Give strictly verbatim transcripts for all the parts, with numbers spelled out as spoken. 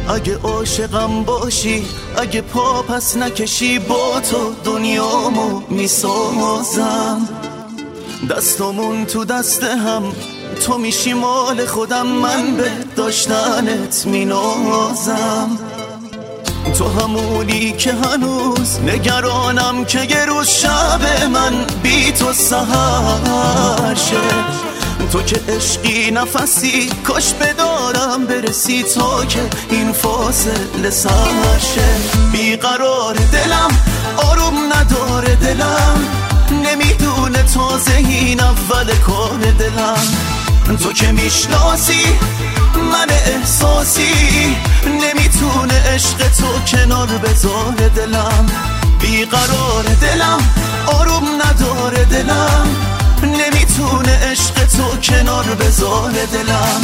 اگه عاشقم باشی، اگه پا پس نکشی، با تو دنیامو میسازم. دستمون تو دست هم، تو میشی مال خودم، من به داشتنت مینازم. تو همونی که هنوز نگرانم که یه روز شب من بی تو سحر شه. تو که عشقی نفسی، کاش بدارم برسی تا که این فاصله سر شه. بیقرار دلم، آروم نداره دلم، نمیدونه تازه این اول کار دلم. تو که میشناسی من احساسی، نمیتونه عشق تو کنار بذاره دلم. بیقرار دلم، آروم نداره دلم، نمیتونه عشق تو کنار بذاره دلم.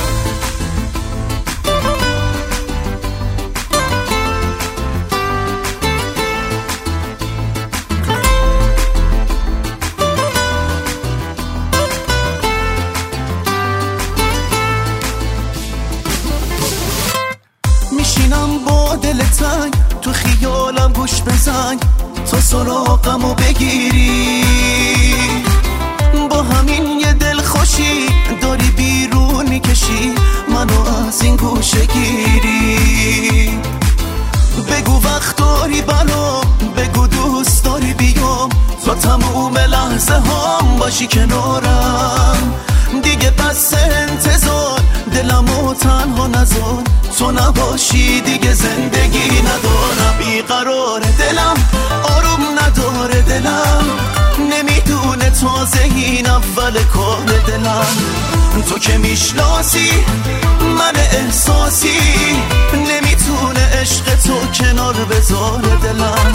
میشینم با دل تنگ، تو خیالم گوش بزن تا سراغمو بگیری. با همین یه دل خوشی داری بیرون میکشی منو از این گوشه گیری. بگو وقت داری برام، بگو دوست داری بیام، تا تموم لحظه هم باشی کنارم. دیگه بس انتظار، دلمو تنها نذار، تو نباشی دیگه زندگی ندارم. بیقرار دلم، آروم نداره دلم، نمیدونه تازه این اول کار دلم. تو که میشناسی من احساسی، نمیتونه عشق تو کنار بذاره دلم.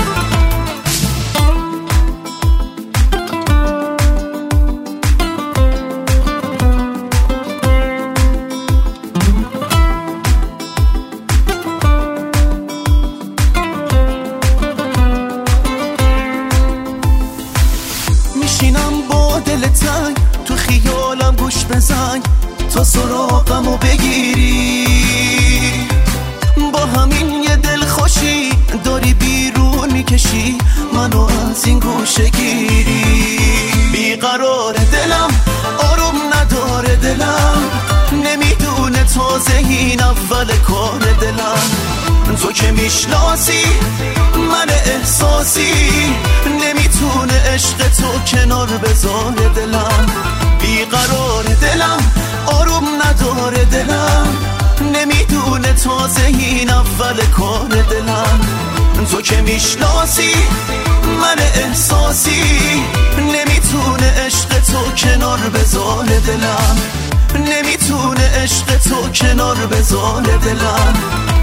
میشینم با دل تنگ، تو خیالم گوش بزن تا سراغمو بگیری. با همین یه دل خوشی داری بیرون میکشی منو از این گوشه گیری. بیقرار دلم، آروم نداره دلم، نمیدونه تازه این اول کار دلم. تو که میشناسی من احساسی، نمیتونه عشق تو کنار بذاره دلم. بیقرار دلم، آروم نداره دلم، نمیدونه تازه این اول کار دلم. تو که میشناسی من احساسی، نمیتونه عشق تو کنار بذاره دلم، نمیتونه عشق تو کنار بذاره دلم.